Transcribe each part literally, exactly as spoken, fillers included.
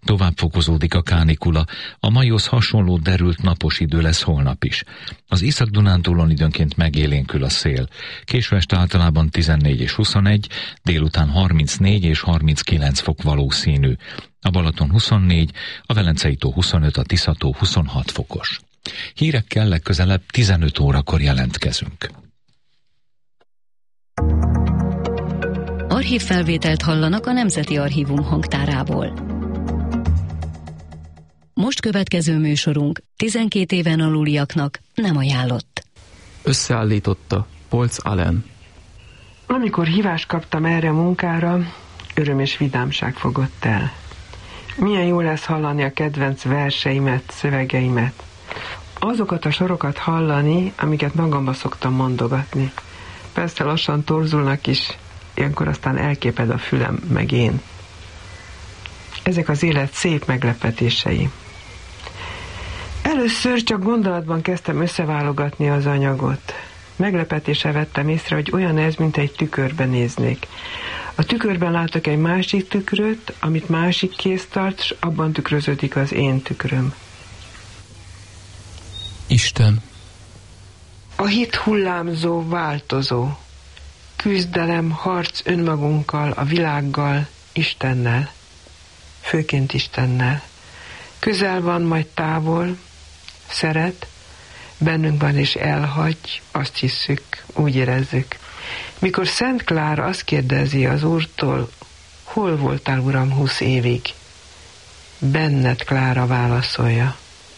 Tovább fokozódik a kánikula, a maihoz hasonló derült napos idő lesz holnap is. Az Észak-Dunántúlon időnként megélénkül a szél. Késő este általában tizennégy és huszonegy, délután harmincnégy és harminckilenc fok valószínű. A Balaton huszonnégy, a Velencei tó huszonöt, a Tisza-tó huszonhat fokos. Hírekkel legközelebb tizenöt órakor jelentkezünk. Archívfelvételt hallanak a Nemzeti Archívum hangtárából. Most következő műsorunk tizenkét éven aluliaknak nem ajánlott. Összeállította Polc Allen. Amikor hívást kaptam erre a munkára, öröm és vidámság fogott el. Milyen jó lesz hallani a kedvenc verseimet, szövegeimet. Azokat a sorokat hallani, amiket magamba szoktam mondogatni. Persze lassan torzulnak is, ilyenkor aztán elképed a fülem, meg én. Ezek az élet szép meglepetései. Először csak gondolatban kezdtem összeválogatni az anyagot. Meglepetéssel vettem észre, hogy olyan ez, mint egy tükörbe néznék. A tükörben látok egy másik tükröt, amit másik kéz tart, és abban tükröződik az én tükröm. Isten. A hit hullámzó, változó. Küzdelem, harc önmagunkkal, a világgal, Istennel. Főként Istennel. Közel van, majd távol, szeret, bennünk van és elhagy, azt hisszük, úgy érezzük. Mikor Szent Klára azt kérdezi az Úrtól, hol voltál, Uram, húsz évig? Benned, Klára válaszolja.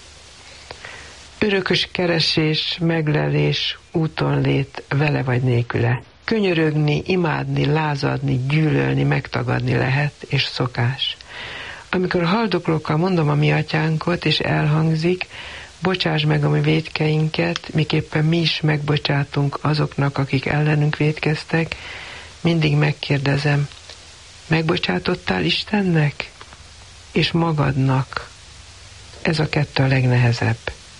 Örökös keresés, meglelés, úton lét, vele vagy nélküle. Könyörögni, imádni, lázadni, gyűlölni, megtagadni lehet, és szokás. Amikor haldoklókkal mondom a mi atyánkot, és elhangzik, bocsáss meg a mi vétkeinket, miképpen mi is megbocsátunk azoknak, akik ellenünk vétkeztek, mindig megkérdezem, megbocsátottál Istennek? És magadnak? Ez a kettő a legnehezebb.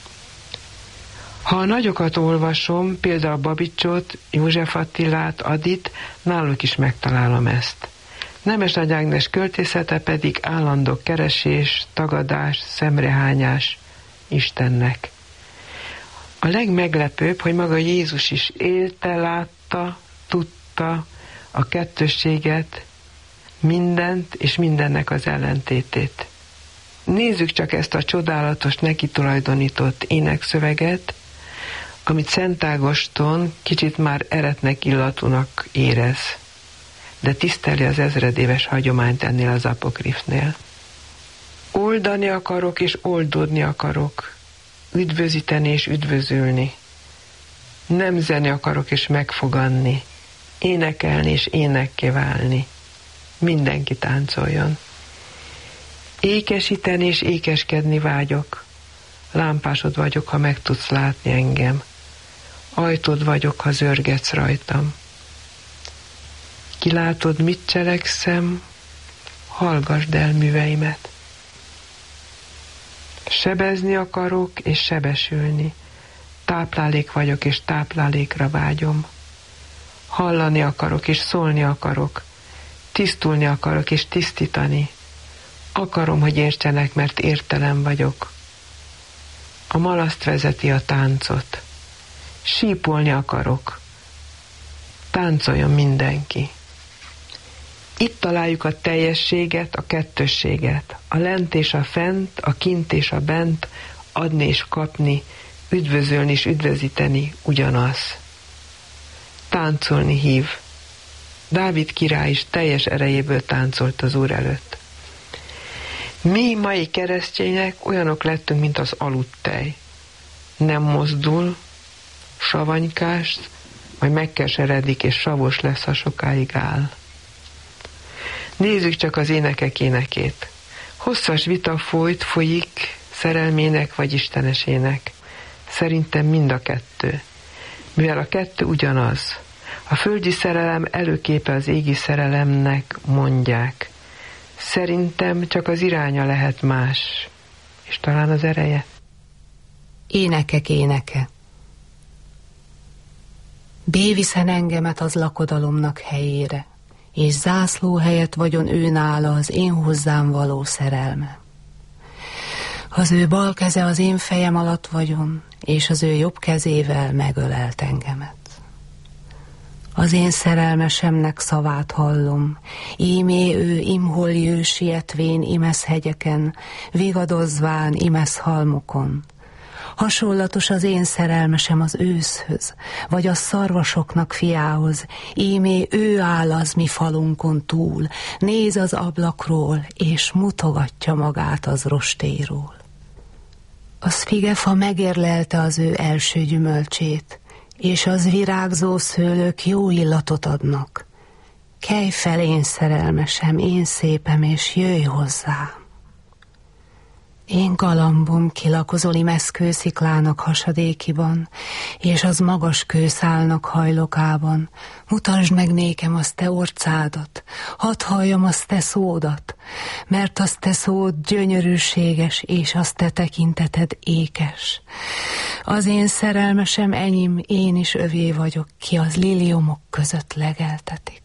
Ha a nagyokat olvasom, például Babicsot, József Attilát, Adit, náluk is megtalálom ezt. Nemes Nagy Ágnes költészete pedig állandó keresés, tagadás, szemrehányás Istennek. A legmeglepőbb, hogy maga Jézus is élte, látta, tudta a kettősséget, mindent és mindennek az ellentétét. Nézzük csak ezt a csodálatos, neki tulajdonított énekszöveget, amit Szent Ágoston kicsit már eretnek illatúnak érez, de tiszteli az ezredéves hagyományt ennél az apokrifnél. Oldani akarok és oldódni akarok, üdvözíteni és üdvözülni. Nemzeni akarok és megfoganni, énekelni és énekké válni. Mindenki táncoljon. Ékesíteni és ékeskedni vágyok. Lámpásod vagyok, ha meg tudsz látni engem. Ajtód vagyok, ha zörgetsz rajtam. Kilátod, mit cselekszem, hallgasd el műveimet. Sebezni akarok és sebesülni. Táplálék vagyok és táplálékra vágyom. Hallani akarok és szólni akarok. Tisztulni akarok és tisztítani. Akarom, hogy értsenek, mert értelem vagyok. A malaszt vezeti a táncot. Sípolni akarok. Táncoljon mindenki. Itt találjuk a teljességet, a kettősséget, a lent és a fent, a kint és a bent, adni és kapni, üdvözölni és üdvözíteni ugyanaz. Táncolni hív. Dávid király is teljes erejéből táncolt az Úr előtt. Mi, mai keresztények olyanok lettünk, mint az aludtej. Nem mozdul, savanykás, majd megkeseredik, és savos lesz, ha sokáig áll. Nézzük csak az énekek énekét. Hosszas vita folyt, folyik, szerelmének vagy istenesének. Szerintem mind a kettő. Mivel a kettő ugyanaz. A földi szerelem előképe az égi szerelemnek, mondják. Szerintem csak az iránya lehet más. És talán az ereje. Énekek éneke. Béviszen engemet az lakodalomnak helyére, és zászló helyett vagyon ő nála az én hozzám való szerelme. Az ő bal keze az én fejem alatt vagyon, és az ő jobb kezével megölelt engemet. Az én szerelmesemnek szavát hallom, ímé ő imhol jő sietvén imesz hegyeken, vigadozván imesz halmokon. Hasonlatos az én szerelmesem az őszhöz, vagy a szarvasoknak fiához, ímé ő áll az mi falunkon túl, néz az ablakról, és mutogatja magát az rostéról. Az figefa megérlelte az ő első gyümölcsét, és az virágzó szőlők jó illatot adnak. Kelj fel, én szerelmesem, én szépem, és jöjj hozzám. Én galambom kilakozol imesz kősziklának hasadékiban, és az magas kőszálnak hajlokában. Mutasd meg nékem az te orcádat, hadd halljam az te szódat, mert az te szód gyönyörűséges, és az te tekinteted ékes. Az én szerelmesem enyém, én is övé vagyok, ki az liliomok között legeltetik.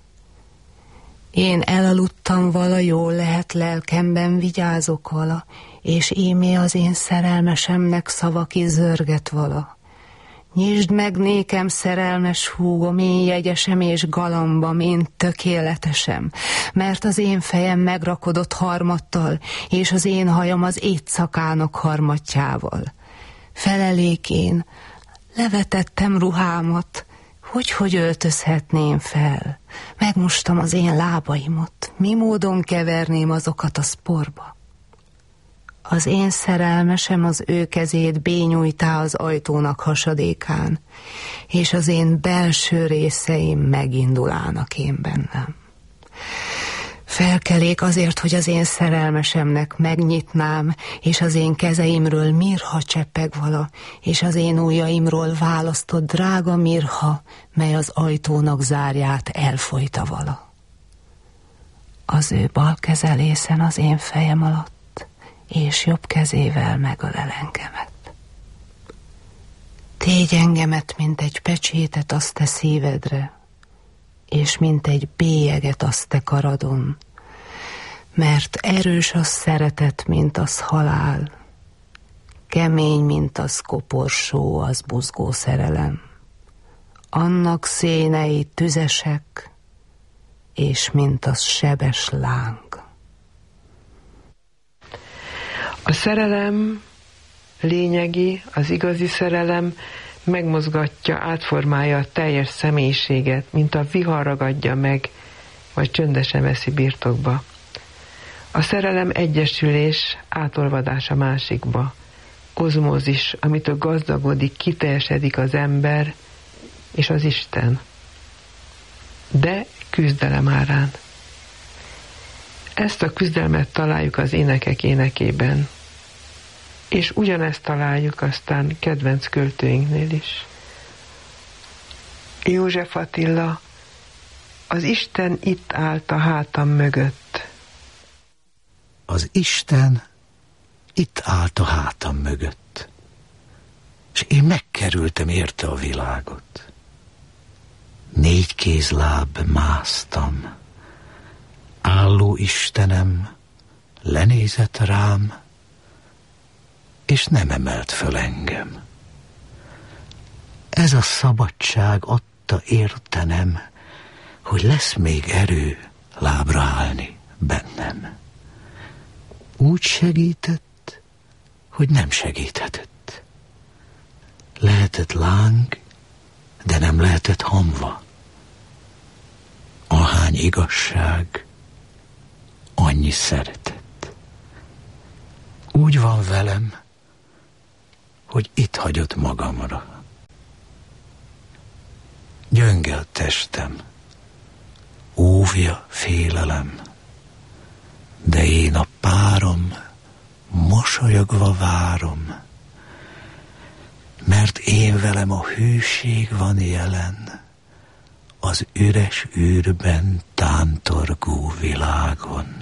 Én elaludtam vala, jól lehet lelkemben vigyázok vala, és ímé az én szerelmesemnek szava ki zörget vala. Nyisd meg nékem, szerelmes húgom, én jegyesem és galambam, én tökéletesem, mert az én fejem megrakodott harmattal, és az én hajam az étszakának harmatjával. Felelék én, levetettem ruhámat, hogy hogy öltözhetném fel? Megmostam az én lábaimot, mi módon keverném azokat a szporba? Az én szerelmesem az ő kezét bényújtá az ajtónak hasadékán, és az én belső részeim megindulának én bennem. Felkelék azért, hogy az én szerelmesemnek megnyitnám, és az én kezeimről mirha cseppeg vala, és az én ujjaimról választott drága mirha, mely az ajtónak zárját elfolyta vala. Az ő bal kezelészen az én fejem alatt, és jobb kezével megölel engemet. Tégy engemet, mint egy pecsétet azt te szívedre, és mint egy bélyeget azt te karadon, mert erős az szeretet, mint az halál, kemény, mint az koporsó, az buzgó szerelem. Annak szénei tüzesek, és mint az sebes láng. A szerelem lényegi, az igazi szerelem megmozgatja, átformálja a teljes személyiséget, mint a vihar ragadja meg, vagy csöndesen veszi birtokba. A szerelem egyesülés, átolvadás a másikba, kozmózis, amitől gazdagodik, kiteljesedik az ember és az Isten. De küzdelem árán. Ezt a küzdelmet találjuk az énekek énekében, és ugyanezt találjuk aztán kedvenc költőinknél is. József Attila, az Isten itt állt a hátam mögött. Az Isten itt állt a hátam mögött, és én megkerültem érte a világot. Négy kézláb másztam, álló Istenem lenézett rám, és nem emelt föl engem. Ez a szabadság adta értenem, hogy lesz még erő lábra állni bennem. Úgy segített, hogy nem segíthetett. Lehetett láng, de nem lehetett hamva. Ahány igazság, annyi szeretet. Úgy van velem, hogy itt hagyott magamra. Gyöngel testem, óvja félelem, de én a párom mosolyogva várom, mert én velem a hűség van jelen, az üres űrben tántorgó világon.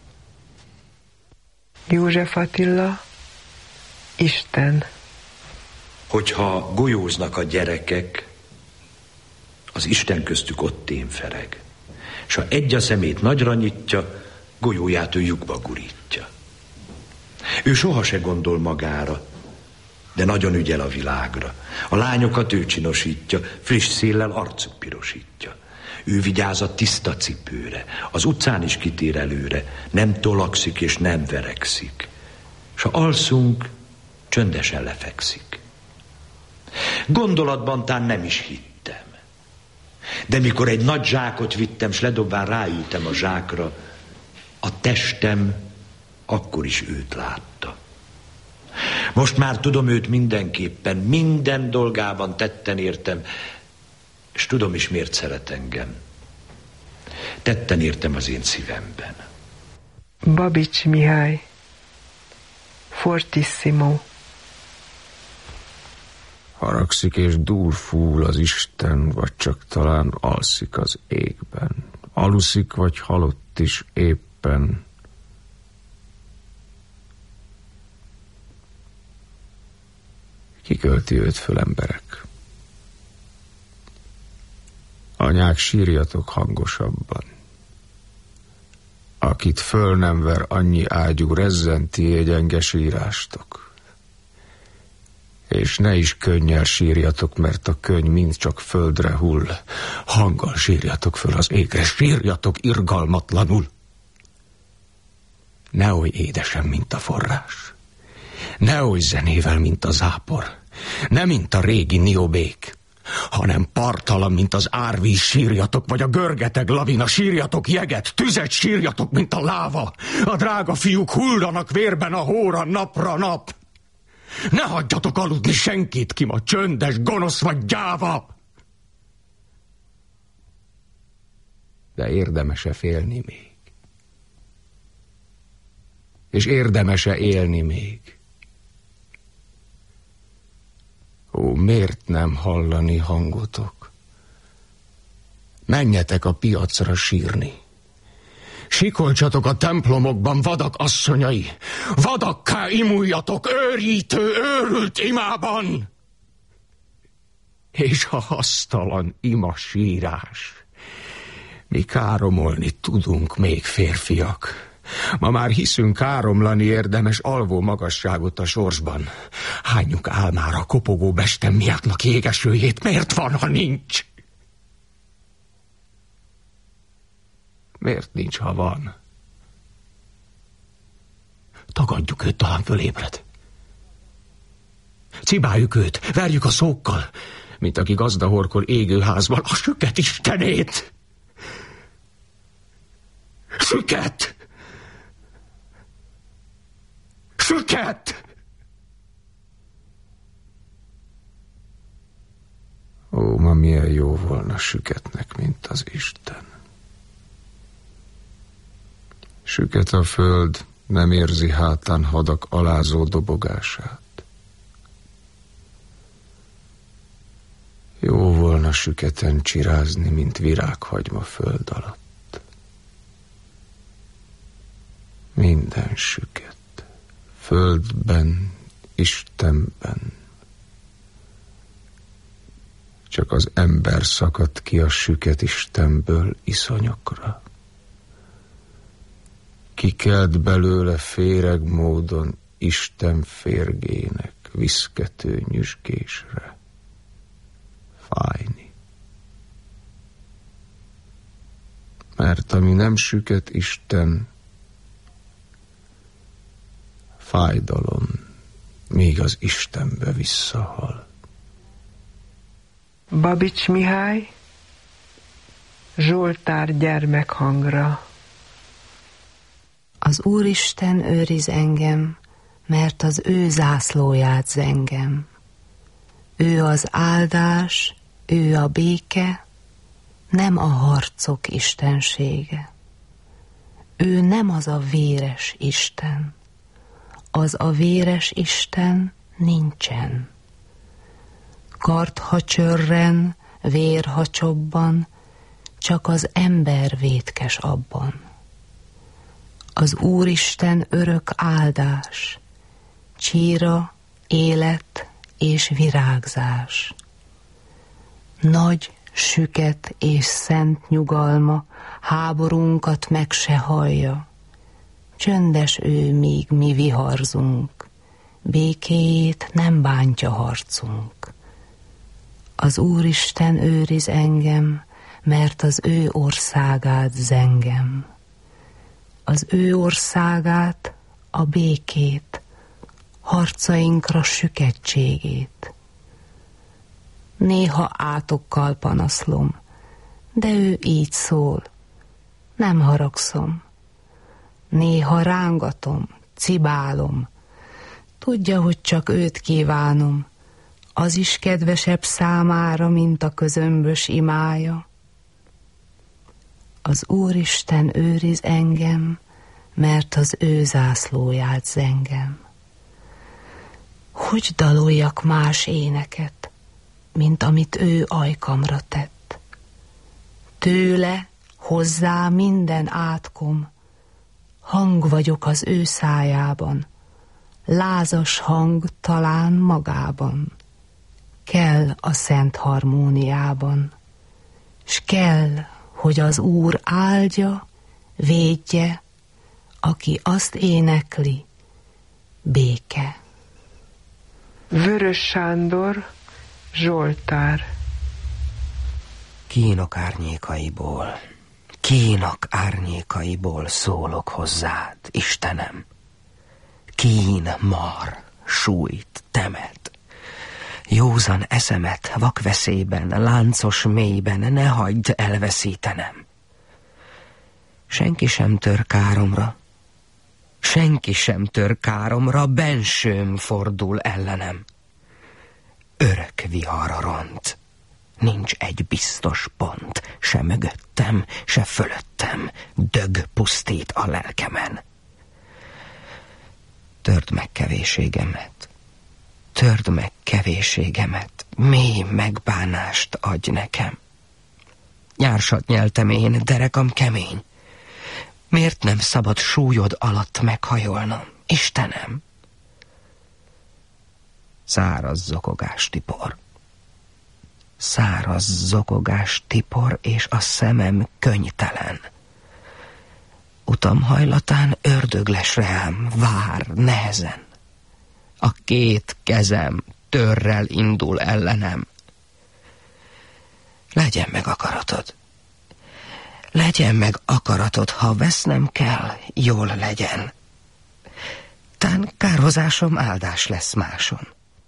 József Attila, Isten. Hogyha golyóznak a gyerekek, az Isten köztük ott témfereg. s ha egy a szemét nagyra nyitja, golyóját ő lyukba gurítja. Ő soha se gondol magára, de nagyon ügyel a világra. A lányokat ő csinosítja, friss széllel arcuk pirosítja. Ő vigyáz a tiszta cipőre, az utcán is kitér előre, nem tolakszik és nem verekszik. S ha alszunk, csöndesen lefekszik. Gondolatban tán nem is hittem. De mikor egy nagy zsákot vittem, s ledobván ráültem a zsákra, a testem akkor is őt látta. Most már tudom őt mindenképpen, minden dolgában tetten értem, és tudom is, miért szeret engem. Tetten értem az én szívemben. Babics Mihály, fortissimo. Haragszik és dúl fúl az Isten, vagy csak talán alszik az égben. Aluszik, vagy halott is éppen. Kikölti őt föl, emberek? Anyák, sírjatok hangosabban. Akit föl nem ver annyi ágyú, rezzenti egy gyenge sírástok. És ne is könnyel sírjatok, mert a könny mind csak földre hull. Hanggal sírjatok föl az égre, sírjatok irgalmatlanul. Ne oly édesen, mint a forrás. Ne oly zenével, mint a zápor. Ne mint a régi niobék, hanem partalan, mint az árvíz sírjatok, vagy a görgeteg lavina, sírjatok jeget, tüzet sírjatok, mint a láva. A drága fiúk hullanak vérben a hóra napra nap. Ne hagyjatok aludni senkit, ki ma csöndes, gonosz vagy gyáva. De érdemes-e félni még? És érdemes-e élni még? Ó, miért nem hallani hangotok? Menjetek a piacra sírni. Sikolcsatok a templomokban, vadak asszonyai. Vadakká imuljatok őrítő, őrült imában. És a hasztalan ima sírás. Mi káromolni tudunk még, férfiak. Ma már hiszünk káromlani érdemes alvó magasságot a sorsban. Hányjuk álmára a kopogó bestemmiáknak égesőjét, miért van, ha nincs? Miért nincs, ha van? Tagadjuk őt, talán fölébred. Cibáljuk őt, verjük a szókkal, mint aki gazdahorkol égőházban a süket istenét. Süket! Süket! Ó, ma milyen jó volna süketnek, mint az Isten. Süket a föld, nem érzi hátán hadak alázó dobogását. Jó volna süketen csirázni, mint virághagyma föld alatt. Minden süket, földben, Istenben. Csak az ember szakadt ki a süket Istenből iszonyokra. Kikelt belőle féreg módon Isten férgének viszkető nyüzsgésre. Fájni. Mert ami nem süket Isten, fájdalom, míg az Istenbe visszahal. Babics Mihály, Zsoltár gyermekhangra. Az Úristen őriz engem, mert az ő zászlóját zengem. Ő az áldás, ő a béke, nem a harcok istensége. Ő nem az a véres Isten. Az a véres Isten nincsen. Kard, ha csörren, vér, ha csobban, csak az ember vétkes abban. Az Úristen örök áldás, csíra, élet és virágzás. Nagy, süket és szent nyugalma háborunkat meg se hallja. Csöndes ő, míg mi viharzunk, békéjét nem bántja harcunk. Az Úristen őriz engem, mert az ő országát zengem. Az ő országát, a békét, harcainkra süketségét. Néha átokkal panaszlom, de ő így szól, nem haragszom. Néha rángatom, cibálom, tudja, hogy csak őt kívánom, az is kedvesebb számára, mint a közömbös imája. Az Úristen őriz engem, mert az ő zászlóját zengem. Hogy daloljak más éneket, mint amit ő ajkamra tett? Tőle, hozzá minden átkom, hang vagyok az ő szájában, lázas hang talán magában. Kell a szent harmóniában, s kell, hogy az Úr áldja, védje, aki azt énekli, béke. Vörös Sándor, Zsoltár. Kínok árnyékaiból, kínok árnyékaiból szólok hozzád, Istenem. Kín mar, sújt, temet. Józan eszemet vakveszélyben, láncos mélyben ne hagyd elveszítenem. Senki sem tör káromra, senki sem tör káromra, bensőm fordul ellenem. Örök vihar ront, nincs egy biztos pont, se mögöttem, se fölöttem, dög pusztít a lelkemen. Törd meg kevéségemet, törd meg kevéségemet, mély megbánást adj nekem. Nyársat nyeltem én, derekam kemény. Miért nem szabad súlyod alatt meghajolnom, Istenem? Száraz zokogás tipor. Száraz zokogás tipor, és a szemem könnytelen. Utam hajlatán ördög les rám, vár nehezen. A két kezem törrel indul ellenem. Legyen meg akaratod. Legyen meg akaratod, ha vesznem kell, jól legyen. Tán kárhozásom áldás lesz máson.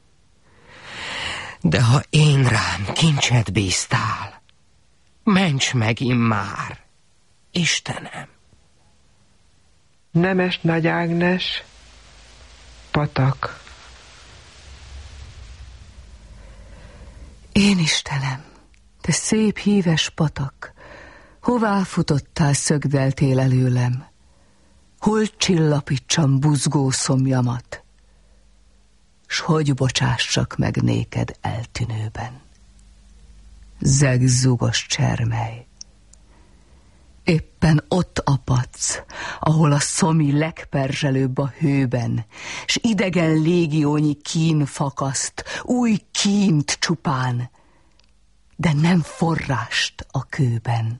De ha én rám kincset bíztál, ments meg immár, Istenem. Nemes Nagy Ágnes, Patak. Én Istenem, te szép híves patak, hová futottál, szögdeltél előlem? Hol csillapítsam buzgó szomjamat, s hogy bocsássak meg néked eltűnőben? Zegzugos csermely, éppen ott apadsz, ahol a szomi legperzselőbb a hőben, s idegen légiónyi kín fakaszt, új kínt csupán, de nem forrást a kőben.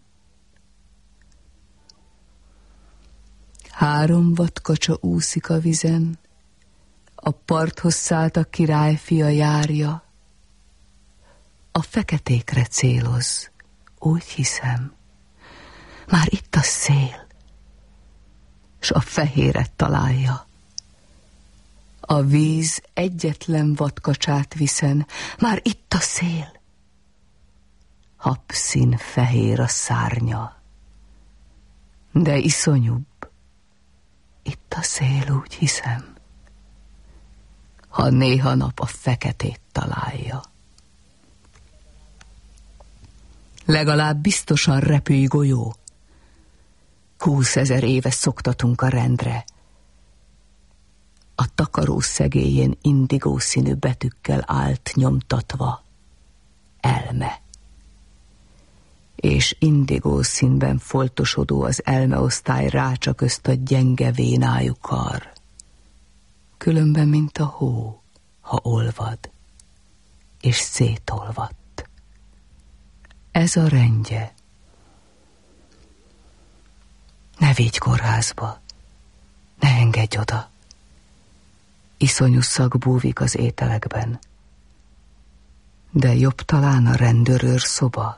Három vadkacsa úszik a vizen, a parthoz szállt a királyfia járja. A feketékre céloz, úgy hiszem, már itt a szél, s a fehéret találja. A víz egyetlen vadkacsát viszen, már itt a szél. Habszín fehér a szárnya, de iszonyúbb, itt a szél, úgy hiszem, ha néha nap a feketét találja. Legalább biztosan repülj golyó, húszezer éve szoktatunk a rendre. A takaró szegélyén indigó színű betűkkel állt nyomtatva elme. És indigó színben foltosodó az elmeosztály rácsa közt a gyenge vénájú kar. Különben, mint a hó, ha olvad, és szétolvadt. Ez a rendje. Ne vigy kórházba, ne engedj oda. Iszonyú szag búvik az ételekben. De jobb talán a rendőrőr szoba.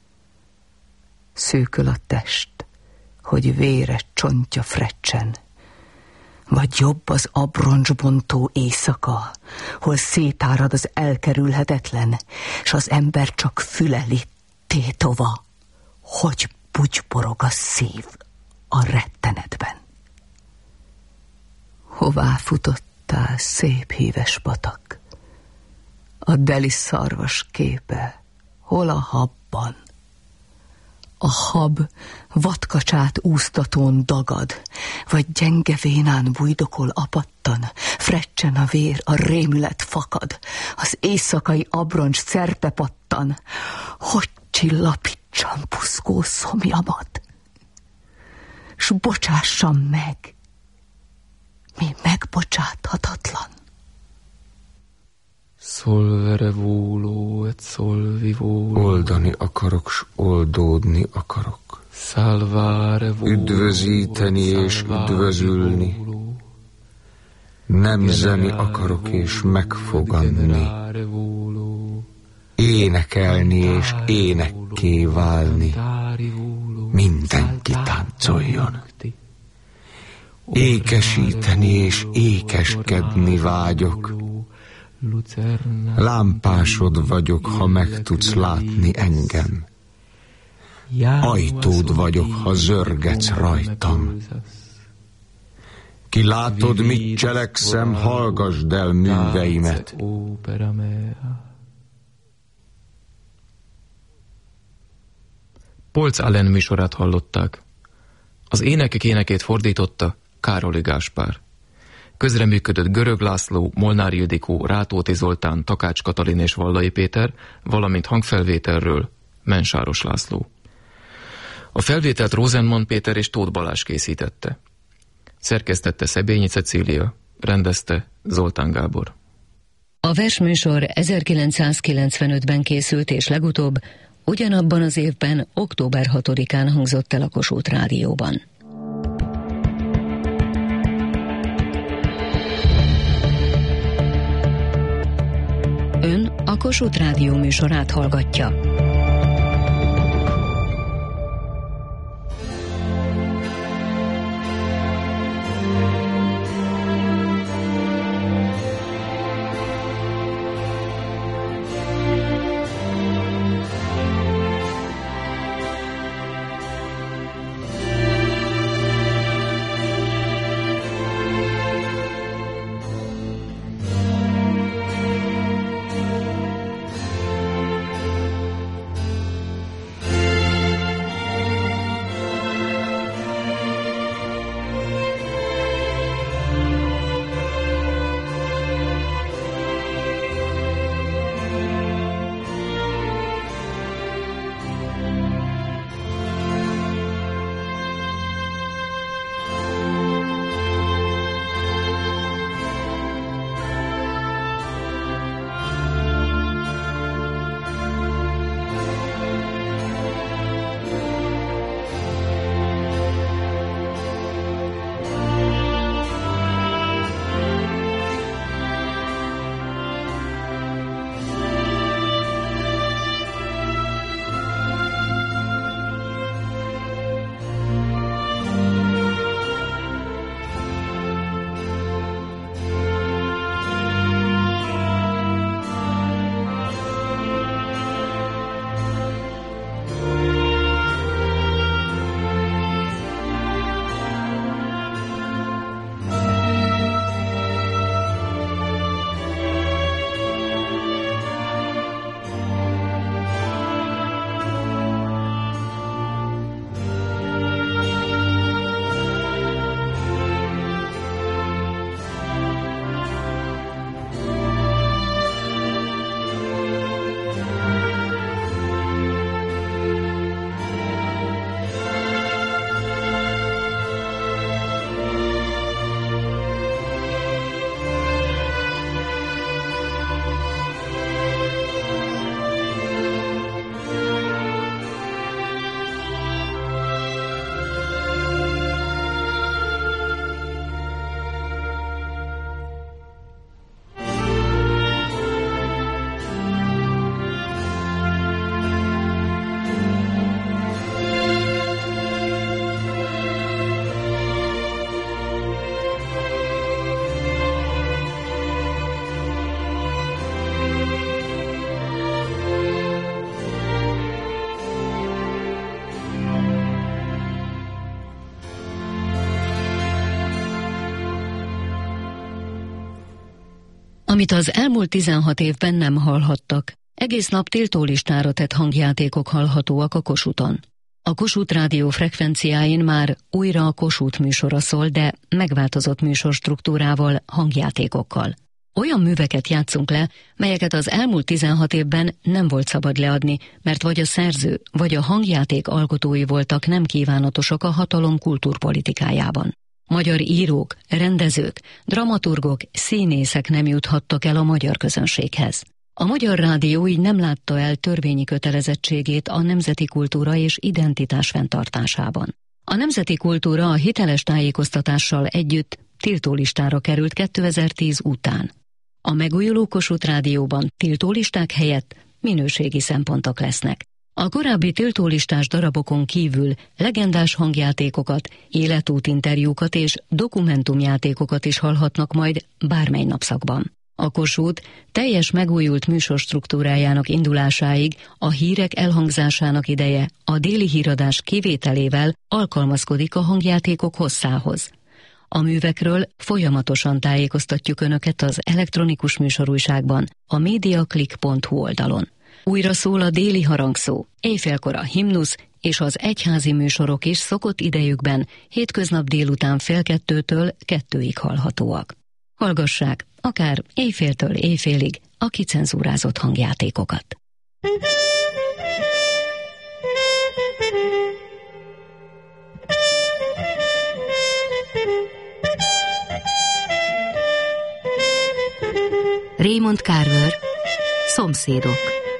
Szűköl a test, hogy véres csontja frecsen. Vagy jobb az abroncsbontó éjszaka, hol szétárad az elkerülhetetlen, s az ember csak füleli tétova, hogy bugyborog a szív a rettenetben. Hová futottál, szép híves patak? A deli szarvas képe, hol a habban? A hab vadkacsát úsztatón dagad, vagy gyenge vénán bújdokol apattan, frecsen a vér, a rémület fakad, az éjszakai abroncs szerte pattan, hogy csillapítsam puszkó szomjamat, s bocsássam meg, mi megbocsáthatatlan. Solvere volo et solvi volo. Oldani akarok, s oldódni akarok. Salvare volo. Üdvözíteni és üdvözülni. Nemzeni akarok és megfogadni. Énekelni és énekké válni. Mindenki táncoljon. Ékesíteni és ékeskedni vágyok. Lámpásod vagyok, ha meg tudsz látni engem. Ajtód vagyok, ha zörgetsz rajtam. Ki látod, mit cselekszem, hallgasd el műveimet. Polc Allen műsorát hallották. Az énekek énekét fordította Károli Gáspár. Közreműködött Görög László, Molnár Ildikó, Rátóti Zoltán, Takács Katalin és Vallai Péter, valamint hangfelvételről Mensáros László. A felvételt Rosenman Péter és Tóth Balázs készítette. Szerkesztette Szebényi Cecília, rendezte Zoltán Gábor. A versműsor ezerkilencszázkilencvenötben készült, és legutóbb ugyanabban az évben, október hatodikán hangzott el a Kossuth Rádióban. Ön a Kossuth Rádió műsorát hallgatja. amit az elmúlt tizenhat évben nem hallhattak. Egész nap tiltólistára tett hangjátékok hallhatóak a Kossuthon. A Kossuth Rádió frekvenciáin már újra a Kossuth műsora szól, de megváltozott műsorstruktúrával, hangjátékokkal. Olyan műveket játszunk le, melyeket az elmúlt tizenhat évben nem volt szabad leadni, mert vagy a szerző, vagy a hangjáték alkotói voltak nem kívánatosak a hatalom kultúrpolitikájában. Magyar írók, rendezők, dramaturgok, színészek nem juthattak el a magyar közönséghez. A Magyar Rádió így nem látta el törvényi kötelezettségét a nemzeti kultúra és identitás fenntartásában. A nemzeti kultúra a hiteles tájékoztatással együtt tiltólistára került kétezer-tíz után. A megújuló Kossuth Rádióban tiltólisták helyett minőségi szempontok lesznek. A korábbi tiltólistás darabokon kívül legendás hangjátékokat, életútinterjúkat és dokumentumjátékokat is hallhatnak majd bármely napszakban. A Kossuth teljes megújult műsorstruktúrájának indulásáig a hírek elhangzásának ideje a déli híradás kivételével alkalmazkodik a hangjátékok hosszához. A művekről folyamatosan tájékoztatjuk Önöket az elektronikus műsorújságban, a mediaclick pont hu oldalon. Újra szól a déli harangszó, éjfélkor a himnusz és az egyházi műsorok is szokott idejükben hétköznap délután fél kettőtől kettőig hallhatóak. Hallgassák akár éjféltől éjfélig a kicenzúrázott hangjátékokat. Raymond Carver, Szomszédok.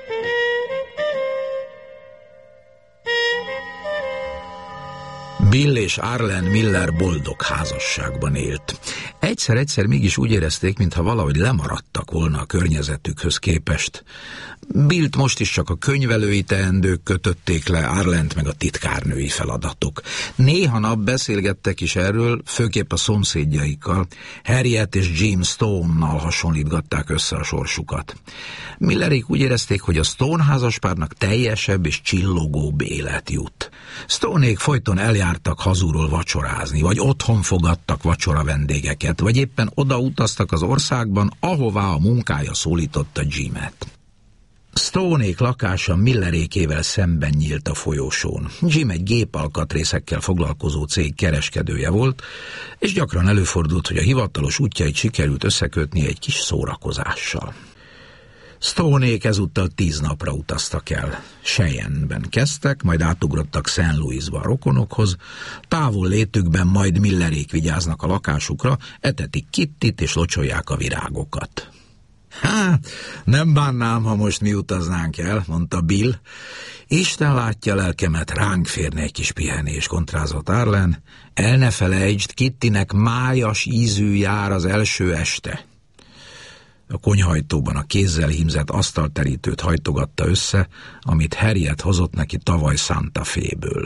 Bill és Arlen Miller boldog házasságban élt. Egyszer-egyszer mégis úgy érezték, mintha valahogy lemaradtak volna a környezetükhöz képest. Billt most is csak a könyvelői teendők kötötték le, Arlent meg a titkárnői feladatok. Néha nap beszélgettek is erről, főképp a szomszédjaikkal. Harriet és Jim Stone-nal hasonlítgatták össze a sorsukat. Millerék úgy érezték, hogy a Stone házaspárnak teljesebb és csillogóbb élet jut. Stonék folyton eljártak hazúról vacsorázni, vagy otthon fogadtak vacsora vendégeket, vagy éppen oda utaztak az országban, ahová a munkája szólította Jimet. Stonék lakása Millerékével szemben nyílt a folyosón. Jim egy gépalkatrészekkel foglalkozó cég kereskedője volt, és gyakran előfordult, hogy a hivatalos útjait sikerült összekötni egy kis szórakozással. Stonék ezúttal tíz napra utaztak el. Cheyenne-ben kezdtek, majd átugrottak Saint Louisba a rokonokhoz, távol létükben majd Millerék vigyáznak a lakásukra, etetik Kittit és locsolják a virágokat. Hát, nem bánnám, ha most mi utaznánk el, mondta Bill. Isten látja lelkemet, ránk férne egy kis pihenés, kontrázott Arlen. El ne felejtsd, Kittinek májas ízű jár az első este. A konyhajtóban a kézzel hímzett asztalterítőt hajtogatta össze, amit Harriet hozott neki tavaly Santa Fe-ből.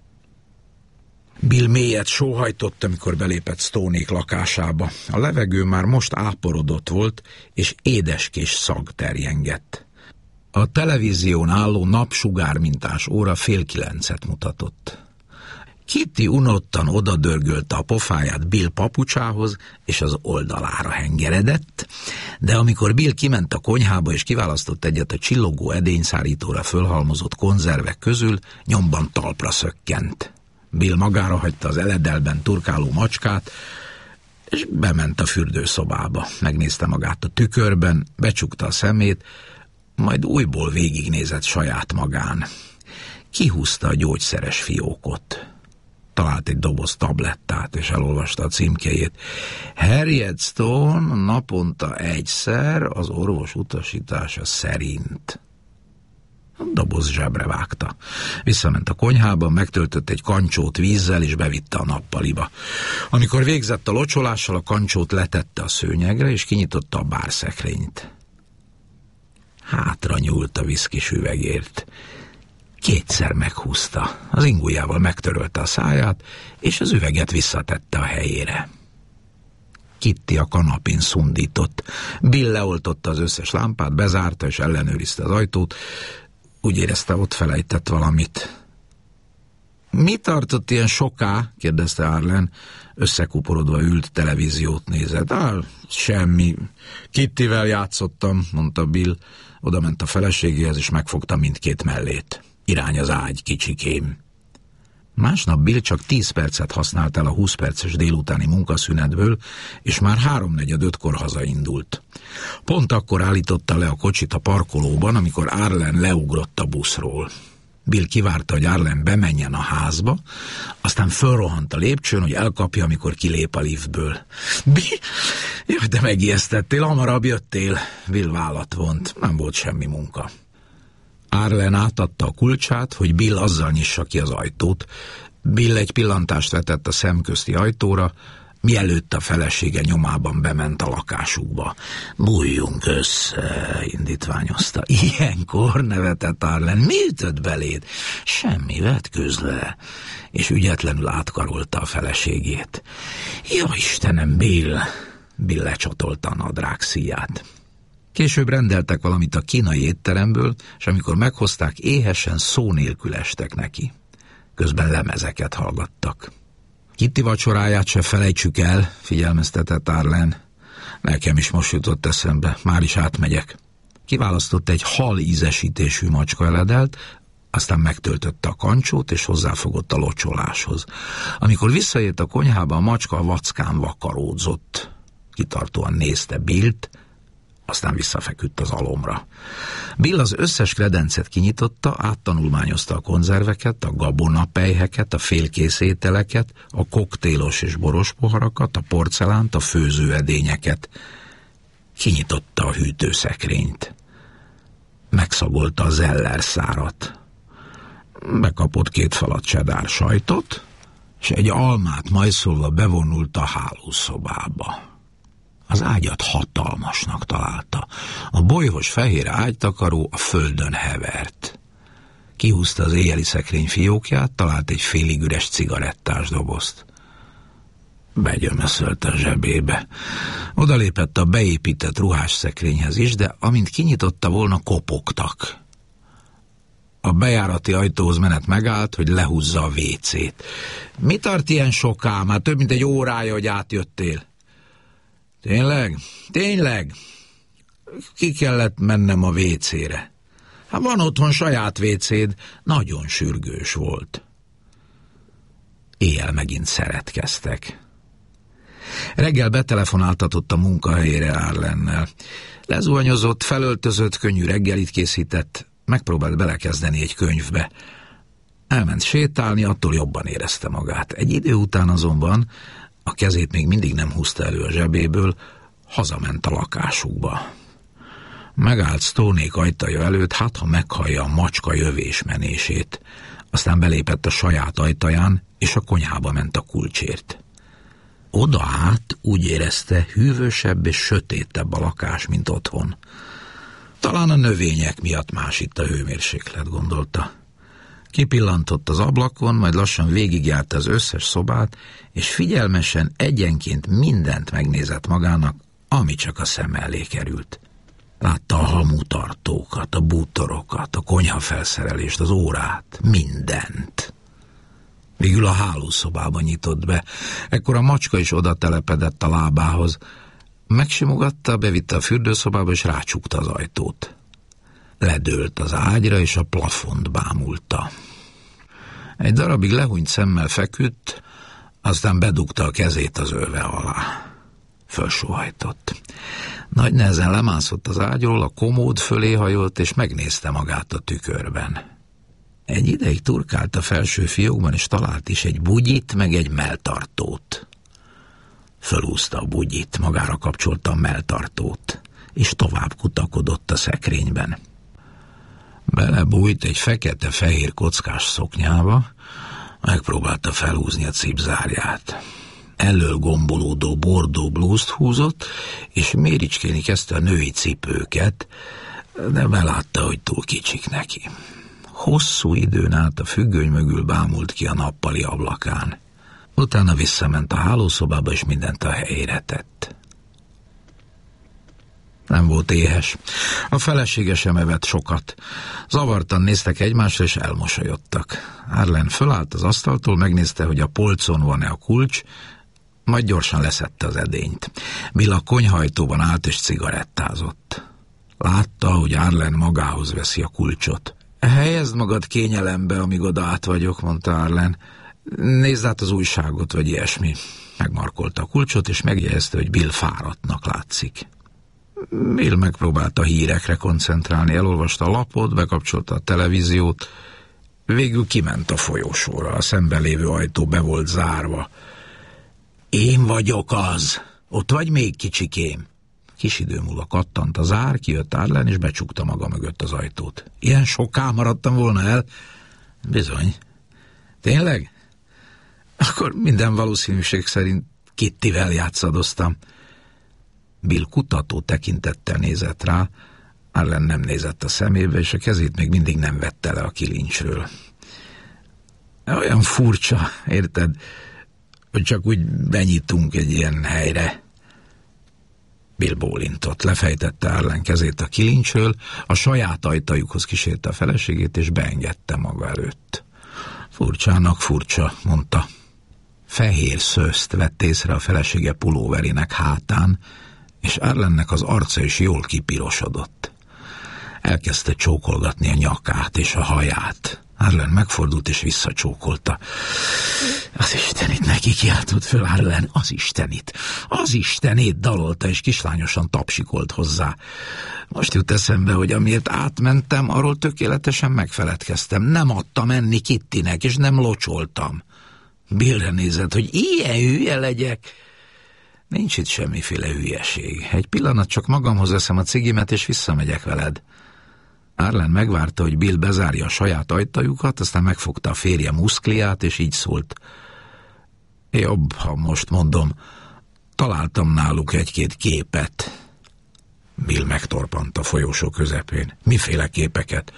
Bill mélyet sóhajtott, amikor belépett Stonék lakásába. A levegő már most áporodott volt, és édeskés szag terjengett. A televízión álló napsugármintás óra fél kilencet mutatott. Kitty unottan odadörgölte a pofáját Bill papucsához, és az oldalára hengeredett, de amikor Bill kiment a konyhába és kiválasztott egyet a csillogó edényszárítóra fölhalmozott konzervek közül, nyomban talpra szökkent. Bill magára hagyta az eledelben turkáló macskát, és bement a fürdőszobába. Megnézte magát a tükörben, becsukta a szemét, majd újból végignézett saját magán. Kihúzta a gyógyszeres fiókot. Talált egy doboz tablettát, és elolvasta a címkéjét. Harriet Stone naponta egyszer az orvos utasítása szerint. A doboz zsebre vágta. Visszament a konyhába, megtöltött egy kancsót vízzel, és bevitte a nappaliba. Amikor végzett a locsolással, a kancsót letette a szőnyegre, és kinyitotta a bárszekrényt. Hátra nyúlt a viszkis üvegért. Kétszer meghúzta, az ingujjával megtörölte a száját, és az üveget visszatette a helyére. Kitty a kanapén szundított. Bill leoltotta az összes lámpát, bezárta és ellenőrizte az ajtót. Úgy érezte, ott felejtett valamit. Mi tartott ilyen soká? Kérdezte Arlen. Összekuporodva ült, televíziót nézett. Á, semmi. Kittivel játszottam, mondta Bill. Oda ment a feleségéhez, és megfogta mindkét mellét. Irány az ágy, kicsikém. Másnap Bill csak tíz percet használt el a húsz perces délutáni munkaszünetből, és már háromnegyed ötkor hazaindult. Pont akkor állította le a kocsit a parkolóban, amikor Arlen leugrott a buszról. Bill kivárta, hogy Arlen bemenjen a házba, aztán fölrohant a lépcsőn, hogy elkapja, amikor kilép a liftből. Bill, jaj, de megijesztettél, hamarabb jöttél. Bill vállat vont, nem volt semmi munka. Arlen átadta a kulcsát, hogy Bill azzal nyissa ki az ajtót. Bill egy pillantást vetett a szemközti ajtóra, mielőtt a felesége nyomában bement a lakásukba. Bújjunk össze, indítványozta. Ilyenkor, nevetett Arlen, mi ütött beléd? Semmi, vetkőzz le. És ügyetlenül átkarolta a feleségét. Ja, Istenem, Bill! Bill lecsatolta a nadrág szíját. Később rendeltek valamit a kínai étteremből, és amikor meghozták, éhesen szó nélkül estek neki. Közben lemezeket hallgattak. Kitty vacsoráját se felejtsük el, figyelmeztetett Arlen. Nekem is most jutott eszembe, már is átmegyek. Kiválasztott egy hal ízesítésű macskaeledelt, aztán megtöltötte a kancsót, és hozzáfogott a locsoláshoz. Amikor visszaért a konyhába, a macska a vackán vakaródzott. Kitartóan nézte Billt, aztán visszafeküdt az alomra. Bill az összes kredencet kinyitotta, áttanulmányozta a konzerveket, a gabonapelyheket, a félkész ételeket, a koktélos és boros poharakat, a porcelánt, a főzőedényeket. Kinyitotta a hűtőszekrényt. Megszagolta a zeller szárat. Bekapott két falat cheddar sajtot, és egy almát majszolva bevonult a hálószobába. Az ágyat hatalmasnak találta. A bolyhos fehér ágytakaró a földön hevert. Kihúzta az éjjeli szekrény fiókját, talált egy félig üres cigarettás dobozt. Begyömöszölt a zsebébe. Odalépett a beépített ruhás szekrényhez is, de amint kinyitotta volna, kopogtak. A bejárati ajtóhoz menet megállt, hogy lehúzza a vécét. Mi tart ilyen soká? Már több mint egy órája, hogy átjöttél. Tényleg? Tényleg? Ki kellett mennem a vécére. Hát van otthon saját vécéd, nagyon sürgős volt. Éjjel megint szeretkeztek. Reggel betelefonáltatott a munkahelyére Arlennel. Lezuhanyozott, felöltözött, könnyű reggelit készített, megpróbált belekezdeni egy könyvbe. Elment sétálni, attól jobban érezte magát. Egy idő után azonban, a kezét még mindig nem húzta elő a zsebéből, hazament a lakásukba. Megállt Stoneyk ajtaja előtt, hát ha meghallja a macska jövésmenését. Aztán belépett a saját ajtaján, és a konyhába ment a kulcsért. Oda át úgy érezte, hűvösebb és sötétebb a lakás, mint otthon. Talán a növények miatt más itt a hőmérséklet, gondolta. Kipillantott az ablakon, majd lassan végigjárta az összes szobát, és figyelmesen egyenként mindent megnézett magának, ami csak a szem elé került. Látta a hamutartókat, a bútorokat, a konyhafelszerelést, az órát, mindent. Végül a hálószobába nyitott be. Ekkor a macska is oda telepedett a lábához. Megsimogatta, bevitte a fürdőszobába, és rácsukta az ajtót. Ledőlt az ágyra, és a plafont bámulta. Egy darabig lehúnyt szemmel feküdt, aztán bedugta a kezét az öve alá. Fölsóhajtott. Nagy nehezen lemászott az ágyról, a komód fölé hajolt, és megnézte magát a tükörben. Egy ideig turkált a felső fiókban, és talált is egy bugyit, meg egy melltartót. Fölhúzta a bugyit, magára kapcsolta a melltartót, és tovább kutakodott a szekrényben. Belebújt egy fekete-fehér kockás szoknyába, megpróbálta felhúzni a cipzárját. Elől gombolódó bordó blúzt húzott, és méricskélni kezdte a női cipőket, de belátta, hogy túl kicsik neki. Hosszú időn át a függöny mögül bámult ki a nappali ablakán. Utána visszament a hálószobába, és mindent a helyére tett. Nem volt éhes. A felesége sem evett sokat. Zavartan néztek egymásra, és elmosolyodtak. Arlen fölállt az asztaltól, megnézte, hogy a polcon van-e a kulcs, majd gyorsan leszedte az edényt. Bill a konyhajtóban állt és cigarettázott. Látta, hogy Arlen magához veszi a kulcsot. Helyezd magad kényelembe, amíg oda át vagyok, mondta Arlen. Nézd át az újságot, vagy ilyesmi. Megmarkolta a kulcsot, és megjegyezte, hogy Bill fáradtnak látszik. Bill megpróbálta a hírekre koncentrálni, elolvasta a lapot, bekapcsolta a televíziót, végül kiment a folyósóra, a szemben lévő ajtó be volt zárva. Én vagyok az, ott vagy még, kicsikém? Kis idő múlva kattant a zár, kijött Arlen, és becsukta maga mögött az ajtót. Ilyen soká maradtam volna el? Bizony. Tényleg? Akkor minden valószínűség szerint Kittivel játszadoztam. Bill kutató tekintettel nézett rá, Arlen nem nézett a szemébe, és a kezét még mindig nem vette le a kilincsről. Olyan furcsa, érted, hogy csak úgy benyitunk egy ilyen helyre. Bill bólintott, lefejtette Arlen kezét a kilincsről, a saját ajtajukhoz kísérte a feleségét, és beengedte maga előtt. Furcsának furcsa, mondta. Fehér szőzt vett észre a felesége pulóverének hátán, és Arlennek az arca is jól kipirosodott. Elkezdte csókolgatni a nyakát és a haját. Arlen megfordult és visszacsókolta. Az Istenit, neki kiáltott föl Arlen, az Istenit, az Istenit, dalolta, és kislányosan tapsikolt hozzá. Most jut eszembe, hogy amiért átmentem, arról tökéletesen megfeledkeztem. Nem adtam enni Kittinek, és nem locsoltam. Billre nézett, hogy ilyen hülye legyek. Nincs itt semmiféle hülyeség. Egy pillanat, csak magamhoz veszem a cigimet, és visszamegyek veled. Arlen megvárta, hogy Bill bezárja a saját ajtajukat, aztán megfogta a férje muszkliát, és így szólt. Jobb, ha most mondom, találtam náluk egy-két képet. Bill megtorpant a folyósó közepén. Miféle képeket?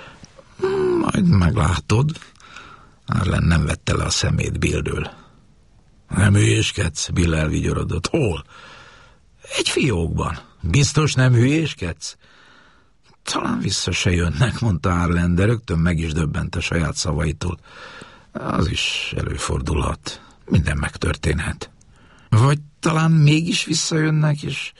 Majd meglátod. Arlen nem vette le a szemét Billről. Nem hülyéskedsz? Bill elvigyorodott. Hol? Egy fiókban. Biztos nem hülyéskedsz? Talán vissza se jönnek, mondta Arlen, de rögtön meg is döbbent a saját szavaitól. Az is előfordulhat. Minden megtörténhet. Vagy talán mégis visszajönnek, és...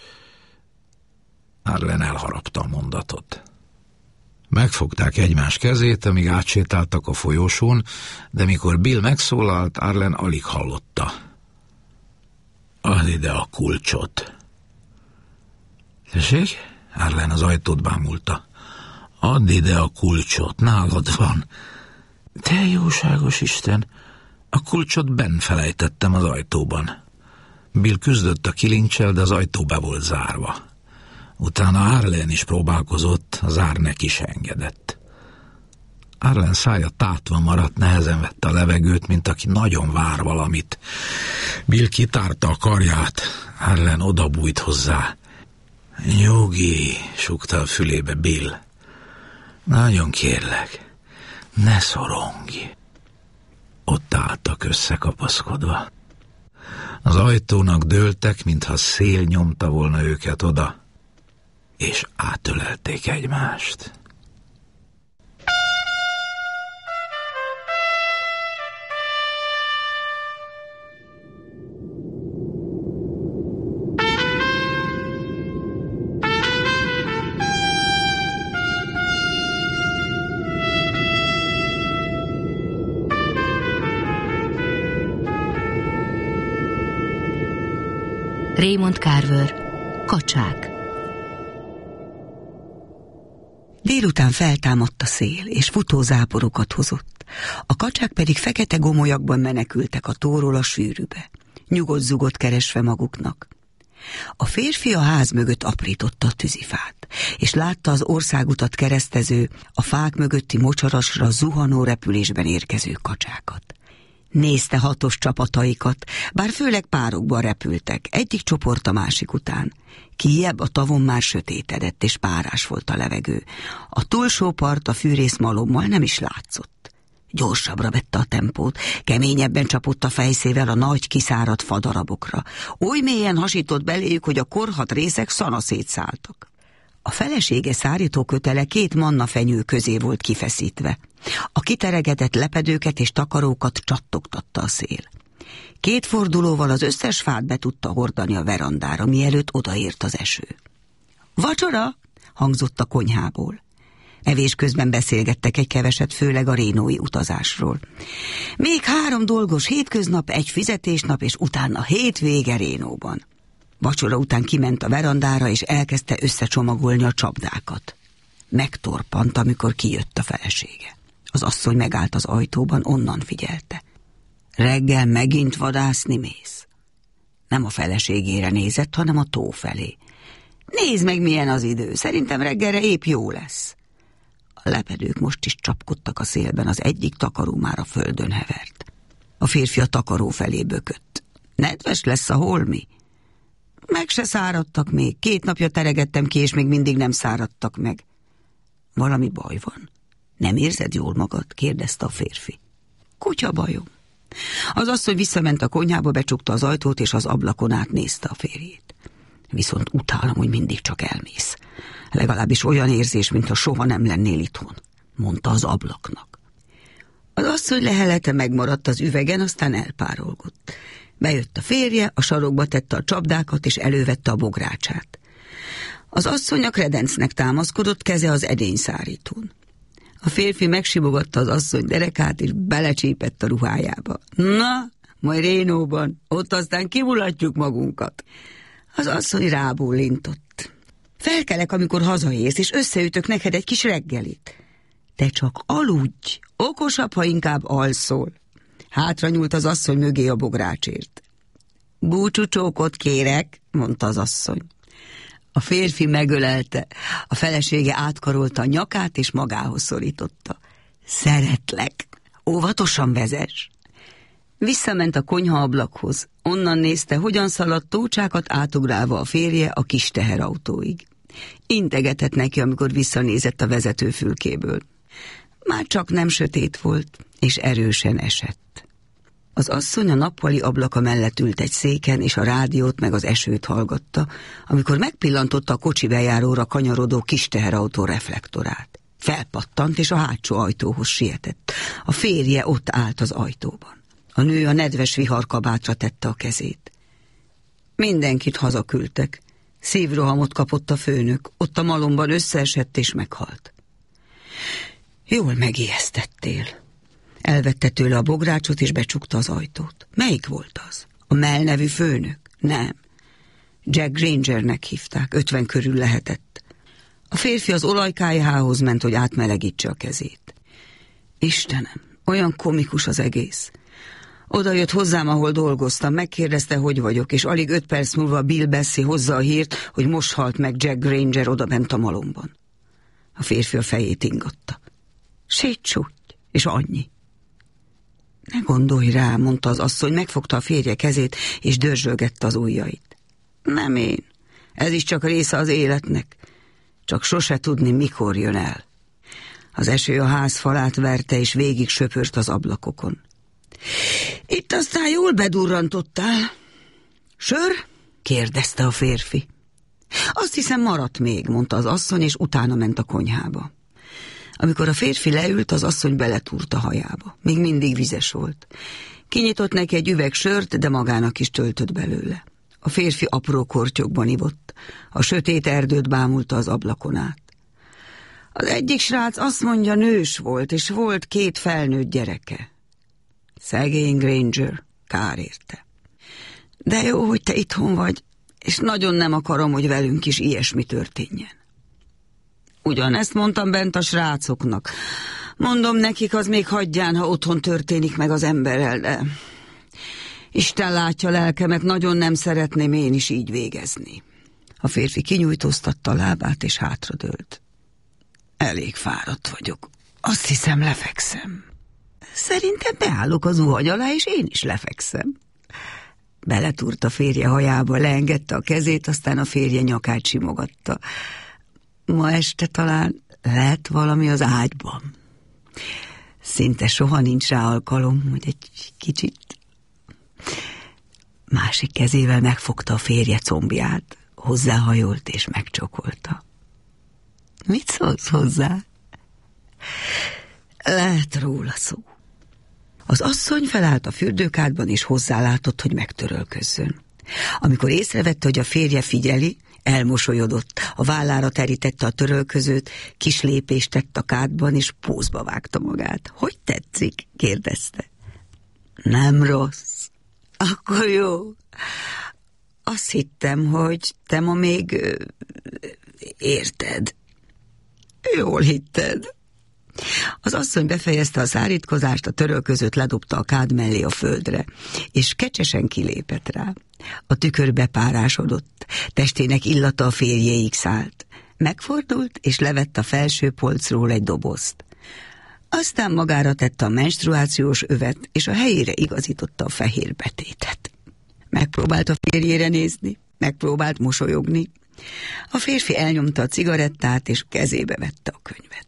Arlen elharapta a mondatot. Megfogták egymás kezét, amíg átsétáltak a folyosón, de mikor Bill megszólalt, Arlen alig hallotta. Add ide a kulcsot. Tessék? Arlen az ajtót bámulta. Add ide a kulcsot, nálad van. Te jóságos Isten, a kulcsot benn felejtettem az ajtóban. Bill küzdött a kilincsel, de az ajtó be volt zárva. Utána Arlen is próbálkozott, az zár neki is engedett. Arlen szája tátva maradt, nehezen vette a levegőt, mint aki nagyon vár valamit. Bill kitárta a karját, Arlen odabújt hozzá. Nyugi, sukta a fülébe Bill. Nagyon kérlek, ne szorongj. Ott álltak összekapaszkodva. Az ajtónak dőltek, mintha szél nyomta volna őket oda, és átölelték egymást. Raymond Carver, Kacsák. Délután feltámadt a szél, és futózáporokat hozott. A kacsák pedig fekete gomolyakban menekültek a tóról a sűrűbe, nyugodt zugot keresve maguknak. A férfi a ház mögött aprította a tűzifát, és látta az országutat keresztező, a fák mögötti mocsarasra zuhanó repülésben érkező kacsákat. Nézte hatos csapataikat, bár főleg párokban repültek, egyik csoport a másik után. Kijebb a tavon már sötétedett, és párás volt a levegő. A túlsó part a fűrészmalommal nem is látszott. Gyorsabbra vette a tempót, keményebben csapott a fejszével a nagy, kiszáradt fadarabokra. Oly mélyen hasított beléjük, hogy a korhat részek szanaszét szálltak. A felesége szárító kötele két mannafenyő közé volt kifeszítve. A kiteregetett lepedőket és takarókat csattogtatta a szél. Két fordulóval az összes fát be tudta hordani a verandára, mielőtt odaért az eső. Vacsora! Hangzott a konyhából. Evés közben beszélgettek egy keveset, főleg a rénói utazásról. Még három dolgos hétköznap, egy fizetésnap, és utána hétvége Rénóban. Vacsora után kiment a verandára, és elkezdte összecsomagolni a csapdákat. Megtorpant, amikor kijött a felesége. Az asszony megállt az ajtóban, onnan figyelte. Reggel megint vadászni mész. Nem a feleségére nézett, hanem a tó felé. Nézd meg, milyen az idő, szerintem reggelre épp jó lesz. A lepedők most is csapkodtak a szélben, az egyik takaró már a földön hevert. A férfi a takaró felé bökött. Nedves lesz a holmi? Meg se száradtak még, két napja teregettem ki, és még mindig nem száradtak meg. Valami baj van? Nem érzed jól magad? Kérdezte a férfi. Kutya bajom. Az asszony visszament a konyhába, becsukta az ajtót, és az ablakon át nézte a férjét. Viszont utálom, hogy mindig csak elmész. Legalábbis olyan érzés, mintha soha nem lennél itthon, mondta az ablaknak. Az asszony lehelete megmaradt az üvegen, aztán elpárolgott. Bejött a férje, a sarokba tette a csapdákat, és elővette a bográcsát. Az asszony a kredencnek támaszkodott, keze az edényszárítón. A férfi megsimogatta az asszony derekát, és belecsípett a ruhájába. Na, majd Rénóban, ott aztán kimulatjuk magunkat. Az asszony rábólintott. Felkelek, amikor hazaérsz, és összeütök neked egy kis reggelit. Te csak aludj, okosabb, ha inkább alszol. Hátra nyúlt az asszony mögé a bográcsért. Búcsúcsókot kérek, mondta az asszony. A férfi megölelte, a felesége átkarolta a nyakát, és magához szorította. Szeretlek, óvatosan vezess. Visszament a konyhaablakhoz, onnan nézte, hogyan szaladt tócsákat átugrálva a férje a kis teherautóig. Integetett neki, amikor visszanézett a vezetőfülkéből. Már csak nem sötét volt, és erősen esett. Az asszony a nappali ablaka mellett ült egy széken, és a rádiót meg az esőt hallgatta, amikor megpillantotta a kocsi bejáróra kanyarodó kis teherautó reflektorát. Felpattant, és a hátsó ajtóhoz sietett. A férje ott állt az ajtóban. A nő a nedves viharkabátra tette a kezét. Mindenkit hazaküldtek. Szívrohamot kapott a főnök, ott a malomban összeesett és meghalt. Jól megijesztettél. Elvette tőle a bográcsot és becsukta az ajtót. Melyik volt az? A Mel nevű főnök? Nem. Jack Grangernek hívták, ötven körül lehetett. A férfi az olajkályhához ment, hogy átmelegítse a kezét. Istenem, olyan komikus az egész. Oda jött hozzám, ahol dolgoztam, megkérdezte, hogy vagyok, és alig öt perc múlva Bill Bessie hozza a hírt, hogy most halt meg Jack Granger odabent a malomban. A férfi a fejét ingatta. Sétsúgy, és annyi. Ne gondolj rá, mondta az asszony, megfogta a férje kezét, és dörzsölgette az ujjait. Nem én, ez is csak része az életnek, csak sose tudni, mikor jön el. Az eső a ház falát verte, és végig söpört az ablakokon. Itt aztán jól bedurrantottál. Sör? Kérdezte a férfi. Azt hiszem, maradt még, mondta az asszony, és utána ment a konyhába. Amikor a férfi leült, az asszony beletúrt a hajába. Még mindig vizes volt. Kinyitott neki egy üveg sört, de magának is töltött belőle. A férfi apró kortyokban ivott. A sötét erdőt bámulta az ablakon át. Az egyik srác azt mondja, nős volt, és volt két felnőtt gyereke. Szegény Granger, kár érte. De jó, hogy te itthon vagy, és nagyon nem akarom, hogy velünk is ilyesmi történjen. Ugyanezt mondtam bent a srácoknak. Mondom nekik, az még hagyján, ha otthon történik meg az emberrel, de Isten látja lelkemet, nagyon nem szeretném én is így végezni. A férfi kinyújtóztatta a lábát, és hátradőlt. Elég fáradt vagyok. Azt hiszem, lefekszem. Szerintem beállok az zuhany alá, és én is lefekszem. Beletúrt a férje hajába, leengedte a kezét, aztán a férje nyakát simogatta. Ma este talán lehet valami az ágyban. Szinte soha nincs rá alkalom, hogy egy kicsit. Másik kezével megfogta a férje combját, hozzáhajolt és megcsokolta. Mit szólsz hozzá? Lehet róla szó. Az asszony felállt a fürdőkádban, és hozzálátott, hogy megtörölközzön. Amikor észrevette, hogy a férje figyeli, elmosolyodott, a vállára terítette a törölközőt, kis lépést tett a kádban, és pózba vágta magát. Hogy tetszik? Kérdezte. Nem rossz. Akkor jó. Azt hittem, hogy te ma még ö, érted. Jól hitted. Az asszony befejezte a szárítkozást, a törölközőt ledobta a kád mellé a földre, és kecsesen kilépett rá. A tükör bepárásodott, testének illata a férjéig szállt. Megfordult, és levett a felső polcról egy dobozt. Aztán magára tette a menstruációs övet, és a helyére igazította a fehér betétet. Megpróbált a férjére nézni, megpróbált mosolyogni. A férfi elnyomta a cigarettát, és kezébe vette a könyvet.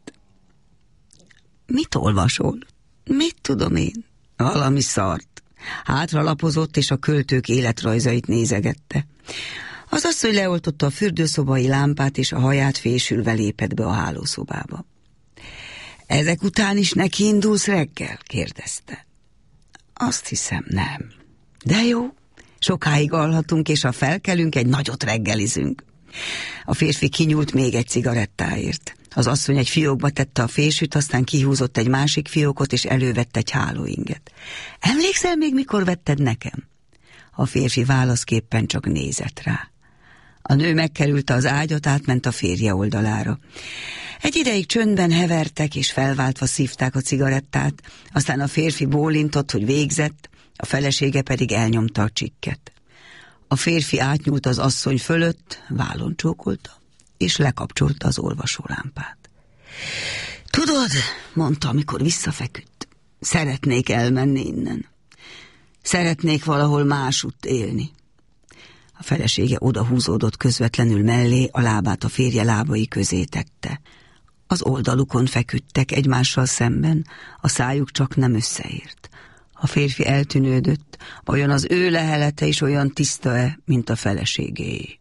Mit olvasol? Mit tudom én? Valami szart. Hátralapozott, és a költők életrajzait nézegette. Az asszony leoltotta a fürdőszobai lámpát, és a haját fésülve lépett be a hálószobába. Ezek után is neki indulsz reggel? Kérdezte. Azt hiszem, nem. De jó, sokáig alhatunk, és ha felkelünk, egy nagyot reggelizünk. A férfi kinyúlt még egy cigarettáért. Az asszony egy fiókba tette a fésűt, aztán kihúzott egy másik fiókot, és elővett egy hálóinget. Emlékszel még, mikor vetted nekem? A férfi válaszképpen csak nézett rá. A nő megkerülte az ágyat, átment a férje oldalára. Egy ideig csöndben hevertek, és felváltva szívták a cigarettát, aztán a férfi bólintott, hogy végzett, a felesége pedig elnyomta a csikket. A férfi átnyúlt az asszony fölött, vállon csókolta, és lekapcsolta az olvasólámpát. Tudod, mondta, amikor visszafeküdt, szeretnék elmenni innen. Szeretnék valahol másutt élni. A felesége odahúzódott közvetlenül mellé, a lábát a férje lábai közé tette. Az oldalukon feküdtek egymással szemben, a szájuk csak nem összeért. A férfi eltűnődött, vajon az ő lehelete is olyan tiszta-e, mint a feleségéé.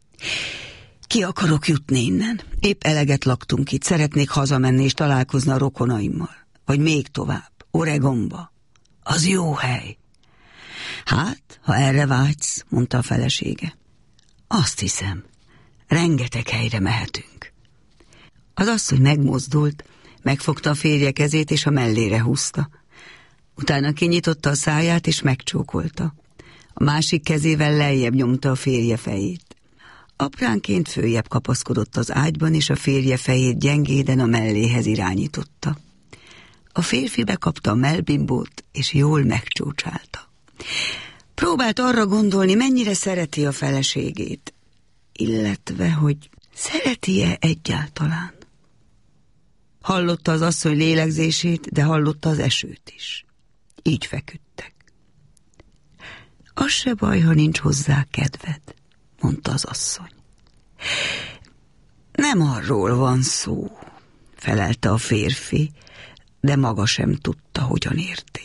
Ki akarok jutni innen? Épp eleget laktunk itt, szeretnék hazamenni és találkozni a rokonaimmal. Vagy még tovább, Oregonba. Az jó hely. Hát, ha erre vágysz, mondta a felesége. Azt hiszem, rengeteg helyre mehetünk. Az asszony megmozdult, megfogta a férje kezét és a mellére húzta. Utána kinyitotta a száját és megcsókolta. A másik kezével lejjebb nyomta a férje fejét. Apránként följebb kapaszkodott az ágyban, és a férje fejét gyengéden a melléhez irányította. A férfi bekapta a mellbimbót, és jól megcsócsálta. Próbált arra gondolni, mennyire szereti a feleségét, illetve, hogy szereti-e egyáltalán. Hallotta az asszony lélegzését, de hallotta az esőt is. Így feküdtek. Az se baj, ha nincs hozzá kedved, mondta az asszony. Nem arról van szó, felelte a férfi, de maga sem tudta, hogyan érti.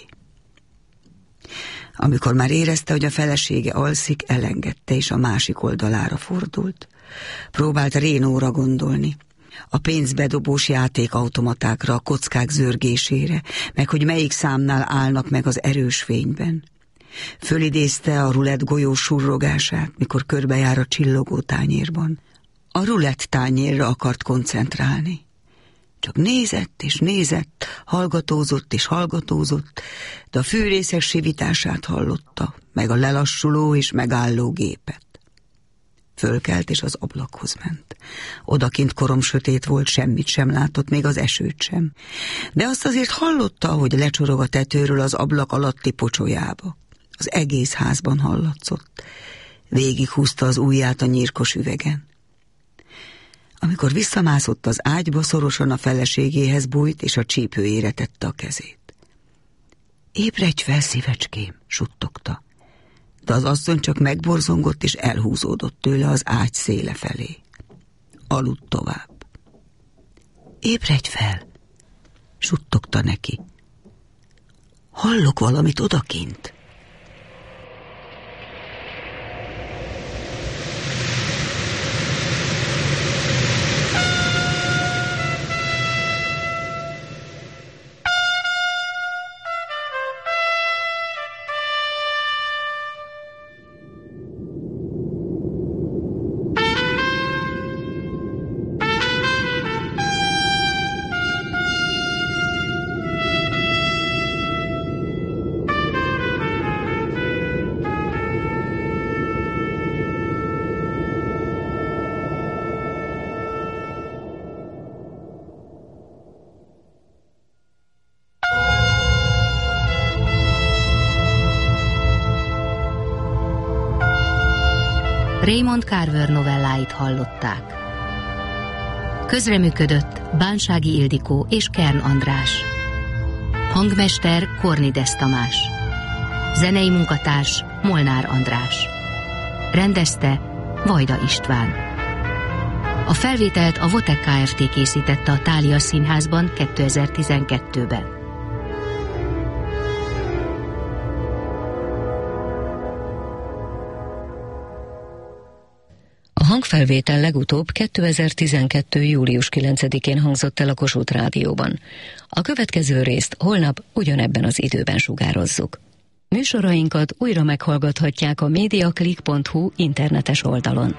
Amikor már érezte, hogy a felesége alszik, elengedte, és a másik oldalára fordult. Próbált Rénóra gondolni, a pénzbedobós játékautomatákra, a kockák zörgésére, meg hogy melyik számnál állnak meg az erős fényben. Fölidézte a rulett golyó surrogását, mikor körbejár a csillogó tányérban. A rulett tányérra akart koncentrálni. Csak nézett és nézett, hallgatózott és hallgatózott, de a fűrészek sivítását hallotta, meg a lelassuló és megálló gépet. Fölkelt és az ablakhoz ment. Odakint korom sötét volt, semmit sem látott, még az esőt sem. De azt azért hallotta, hogy lecsorog a tetőről az ablak alatti pocsolyába. Az egész házban hallatszott. Végighúzta az ujját a nyírkos üvegen. Amikor visszamászott az ágyba, szorosan a feleségéhez bújt, és a csípőjére tette a kezét. Ébredj fel, szívecském, suttogta. De az asszony csak megborzongott, és elhúzódott tőle az ágy széle felé. Aludt tovább. Ébredj fel, suttogta neki. Hallok valamit odakint. Raymond Carver novelláit hallották. Közreműködött Bánsági Ildikó és Kern András. Hangmester Kornides Tamás. Zenei munkatárs Molnár András. Rendezte Vajda István. A felvételt a Votek Kft. Készítette a Thália Színházban kétezer-tizenkettőben. A hangfelvétel legutóbb kétezer-tizenkettő. július kilencedikén hangzott el a Kossuth Rádióban. A következő részt holnap ugyanebben az időben sugározzuk. Műsorainkat újra meghallgathatják a mediaclick pont hu internetes oldalon.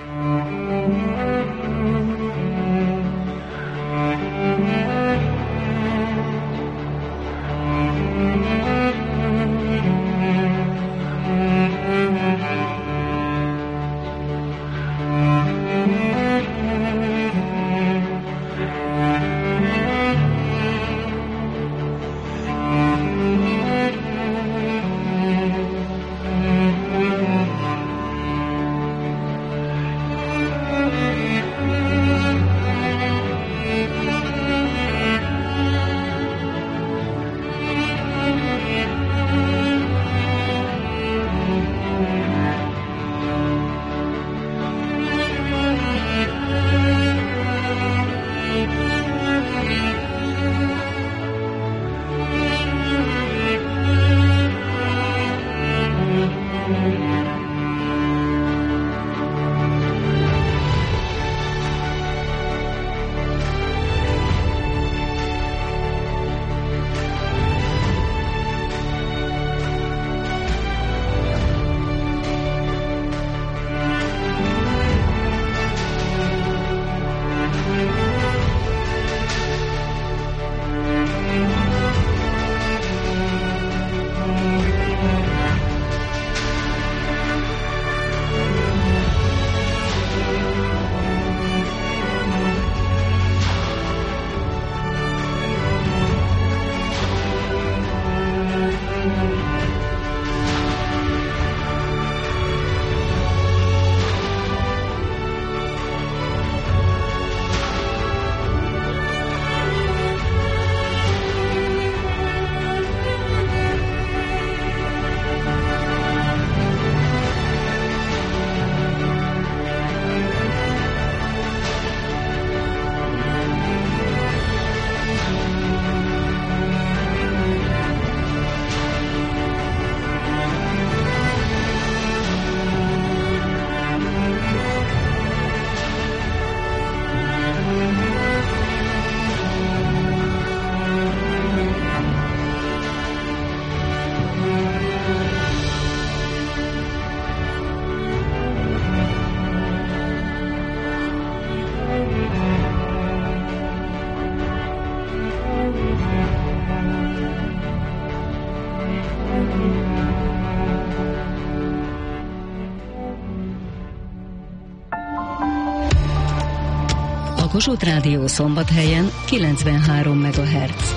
Kossuth Rádió Szombathelyen kilencvenhárom megahertz.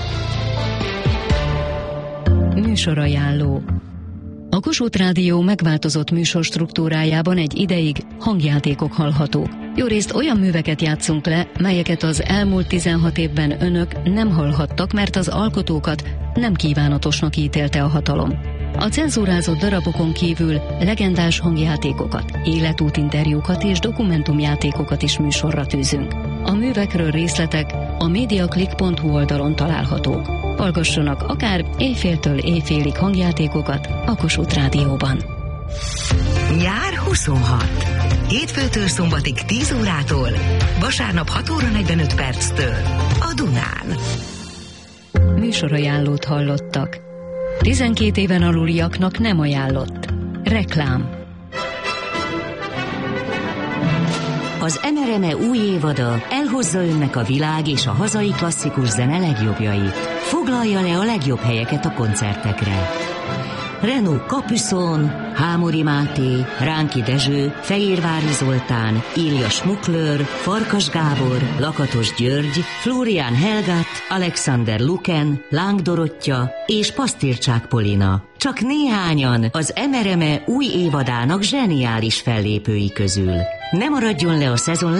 Műsorajánló. A Kossuth Rádió megváltozott műsorstruktúrájában egy ideig hangjátékok hallhatók. Jó részt olyan műveket játszunk le, melyeket az elmúlt tizenhat évben önök nem hallhattak, mert az alkotókat nem kívánatosnak ítélte a hatalom. A cenzúrázott darabokon kívül legendás hangjátékokat, életútinterjúkat és dokumentumjátékokat is műsorra tűzünk. A művekről részletek a mediaclick pont hu oldalon találhatók. Hallgassanak akár éjféltől éjfélig hangjátékokat a Kossuth Rádióban. Nyár huszonhat. Hétfőtől szombatig tíz órától, vasárnap hat óra negyvenöt perctől a Dunán. Műsorajánlót hallottak. tizenkét éven aluliaknak nem ajánlott. Reklám. Az em er em e új évada elhozza önnek a világ és a hazai klasszikus zene legjobbjait. Foglalja le a legjobb helyeket a koncertekre. Renaud Capuçon, Hámori Máté, Ránki Dezső, Fehérvári Zoltán, Ilja Schmuckler, Farkas Gábor, Lakatos György, Florian Helgat, Alexander Luken, Láng Dorottya és Pasztircsák Polina. Csak néhányan az em er em e új évadának zseniális fellépői közül. Ne maradjon le a szezon